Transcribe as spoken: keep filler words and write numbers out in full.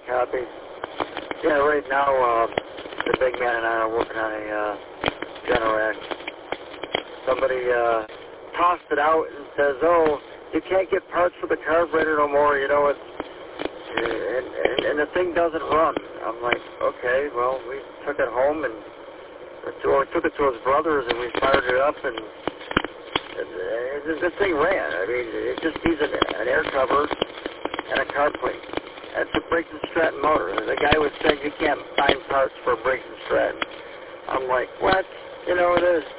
Copy. Yeah, right now, uh, the big man and I are working on a uh, Generac. Somebody uh, tossed it out and says, oh, you can't get parts for the carburetor no more, you know, it's, and, and, and the thing doesn't run. I'm like, okay, well, we took it home and or took it to his brother's and we fired it up and uh, this thing ran. I mean, it just needs an, an air cover and a carb plate. That's a Briggs and Stratton motor. The guy was saying you can't find parts for a Briggs and Stratton. I'm like, what? You know, there's